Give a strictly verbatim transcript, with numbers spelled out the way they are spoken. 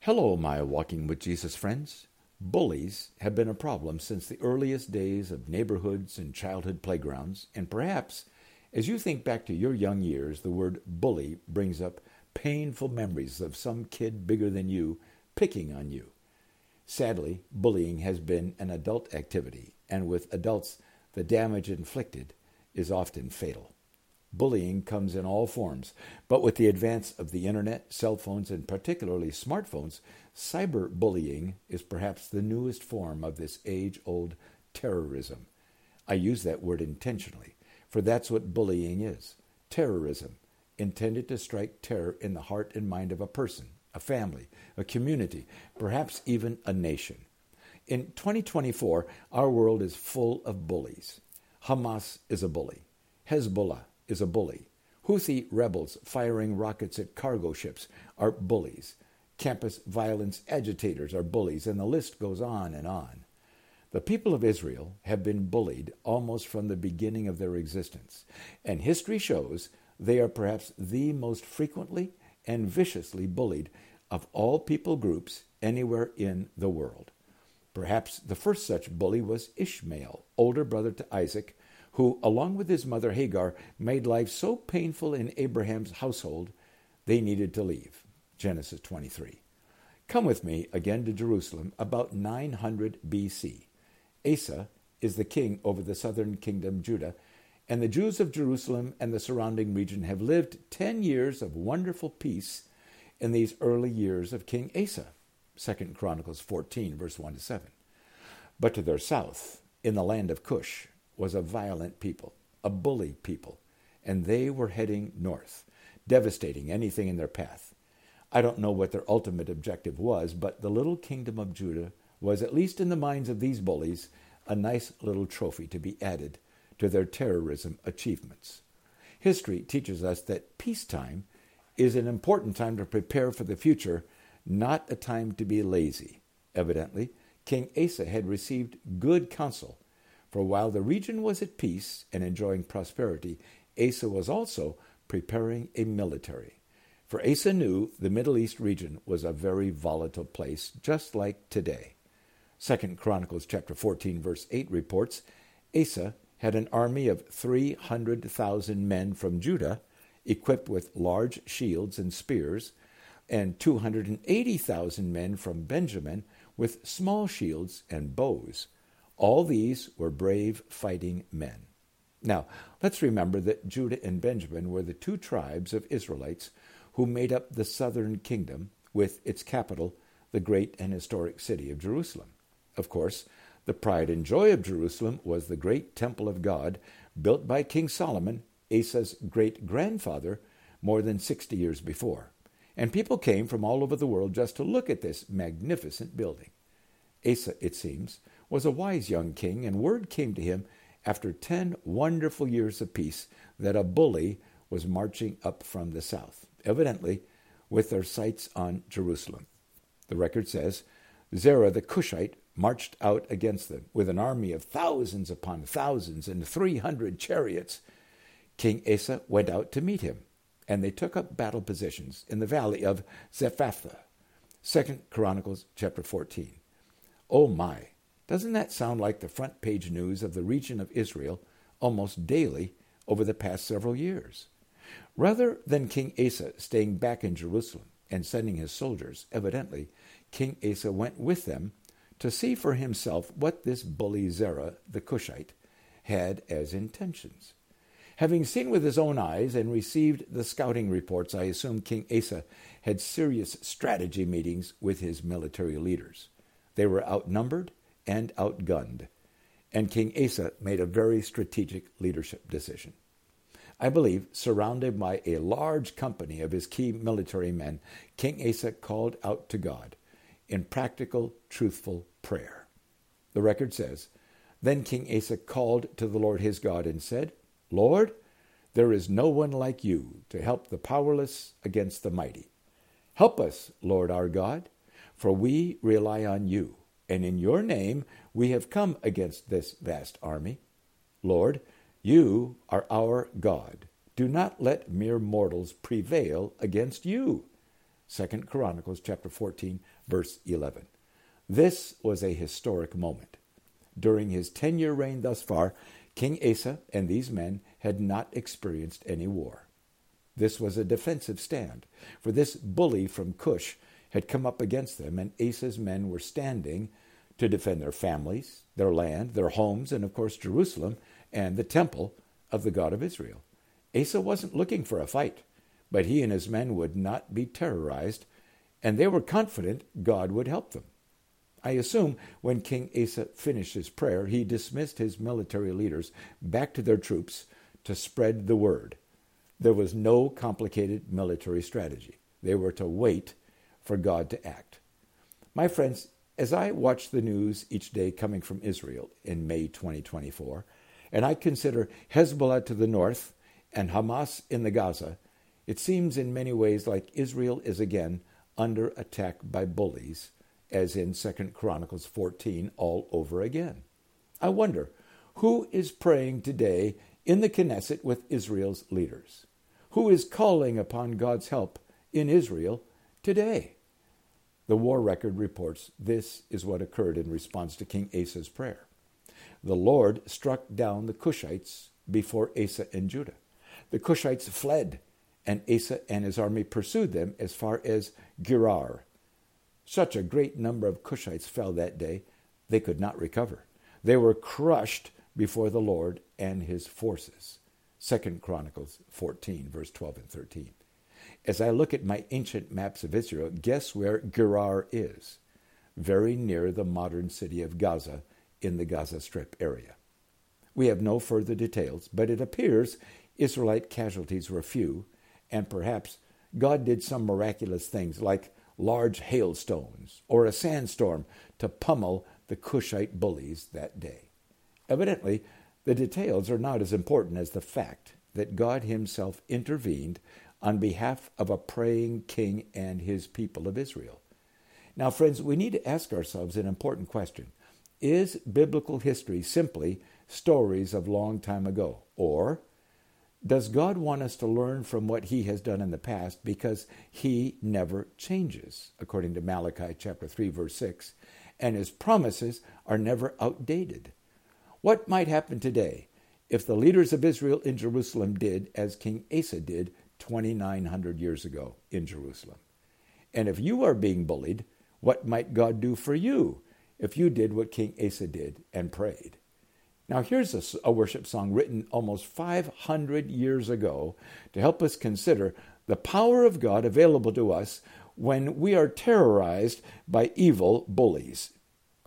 Hello, my Walking with Jesus friends. Bullies have been a problem since the earliest days of neighborhoods and childhood playgrounds, and perhaps as you think back to your young years, the word bully brings up painful memories of some kid bigger than you picking on you. Sadly, bullying has been an adult activity, and with adults, the damage inflicted is often fatal. Bullying comes in all forms, but with the advance of the internet, cell phones, and particularly smartphones, cyberbullying is perhaps the newest form of this age-old terrorism. I use that word intentionally, for that's what bullying is. Terrorism, intended to strike terror in the heart and mind of a person, a family, a community, perhaps even a nation. In twenty twenty-four, our world is full of bullies. Hamas is a bully. Hezbollah is a bully. Houthi rebels firing rockets at cargo ships are bullies. Campus violence agitators are bullies, and the list goes on and on. The people of Israel have been bullied almost from the beginning of their existence, and history shows they are perhaps the most frequently and viciously bullied of all people groups anywhere in the world. Perhaps the first such bully was Ishmael, older brother to Isaac, who, along with his mother Hagar, made life so painful in Abraham's household, they needed to leave. Genesis twenty-three. Come with me again to Jerusalem about nine hundred B C. Asa is the king over the southern kingdom, Judah, and the Jews of Jerusalem and the surrounding region have lived ten years of wonderful peace in these early years of King Asa. Second Chronicles fourteen, verse one to seven. But to their south, in the land of Cush, was a violent people, a bully people, and they were heading north, devastating anything in their path. I don't know what their ultimate objective was, but the little kingdom of Judah was, at least in the minds of these bullies, a nice little trophy to be added to their terrorism achievements. History teaches us that peacetime is an important time to prepare for the future, not a time to be lazy. Evidently, King Asa had received good counsel. For while the region was at peace and enjoying prosperity, Asa was also preparing a military. For Asa knew the Middle East region was a very volatile place, just like today. Second Chronicles chapter fourteen, verse eight reports, Asa had an army of three hundred thousand men from Judah, equipped with large shields and spears, and two hundred eighty thousand men from Benjamin with small shields and bows. All these were brave fighting men. Now, let's remember that Judah and Benjamin were the two tribes of Israelites who made up the southern kingdom with its capital, the great and historic city of Jerusalem. Of course, the pride and joy of Jerusalem was the great temple of God built by King Solomon, Asa's great-grandfather, more than sixty years before. And people came from all over the world just to look at this magnificent building. Asa, it seems, was a wise young king, and word came to him after ten wonderful years of peace that a bully was marching up from the south, evidently with their sights on Jerusalem. The record says, Zerah the Cushite marched out against them with an army of thousands upon thousands and three hundred chariots. King Asa went out to meet him, and they took up battle positions in the valley of Zephathah. Second Chronicles chapter fourteen. Oh my! Doesn't that sound like the front page news of the region of Israel almost daily over the past several years? Rather than King Asa staying back in Jerusalem and sending his soldiers, evidently, King Asa went with them to see for himself what this bully Zerah the Cushite had as intentions. Having seen with his own eyes and received the scouting reports, I assume King Asa had serious strategy meetings with his military leaders. They were outnumbered and outgunned, and King Asa made a very strategic leadership decision. I believe, surrounded by a large company of his key military men, King Asa called out to God in practical, truthful prayer. The record says, Then King Asa called to the Lord his God and said, Lord, there is no one like you to help the powerless against the mighty. Help us, Lord our God, for we rely on you, and in your name we have come against this vast army. Lord, you are our God. Do not let mere mortals prevail against you. Second Chronicles chapter fourteen, verse eleven. This was a historic moment. During his ten-year reign thus far, King Asa and these men had not experienced any war. This was a defensive stand, for this bully from Cush had come up against them, and Asa's men were standing to defend their families, their land, their homes, and of course Jerusalem and the temple of the God of Israel. Asa wasn't looking for a fight, but he and his men would not be terrorized, and they were confident God would help them. I assume when King Asa finished his prayer, he dismissed his military leaders back to their troops to spread the word. There was no complicated military strategy. They were to wait for God to act. My friends, as I watch the news each day coming from Israel in May twenty twenty-four, and I consider Hezbollah to the north and Hamas in the Gaza, it seems in many ways like Israel is again under attack by bullies, as in Second Chronicles fourteen all over again. I wonder, who is praying today in the Knesset with Israel's leaders? Who is calling upon God's help in Israel today? The war record reports this is what occurred in response to King Asa's prayer. The Lord struck down the Cushites before Asa and Judah. The Cushites fled, and Asa and his army pursued them as far as Gerar. Such a great number of Cushites fell that day, they could not recover. They were crushed before the Lord and his forces. Second Chronicles fourteen, verse twelve and thirteen. As I look at my ancient maps of Israel, guess where Gerar is? Very near the modern city of Gaza in the Gaza Strip area. We have no further details, but it appears Israelite casualties were few, and perhaps God did some miraculous things like large hailstones or a sandstorm to pummel the Cushite bullies that day. Evidently, the details are not as important as the fact that God himself intervened on behalf of a praying king and his people of Israel. Now, friends, we need to ask ourselves an important question. Is biblical history simply stories of long time ago? Or does God want us to learn from what he has done in the past because he never changes, according to Malachi chapter three, verse six, and his promises are never outdated? What might happen today if the leaders of Israel in Jerusalem did as King Asa did twenty-nine hundred years ago in Jerusalem? And if you are being bullied, what might God do for you if you did what King Asa did and prayed? Now here's a, a worship song written almost five hundred years ago to help us consider the power of God available to us when we are terrorized by evil bullies.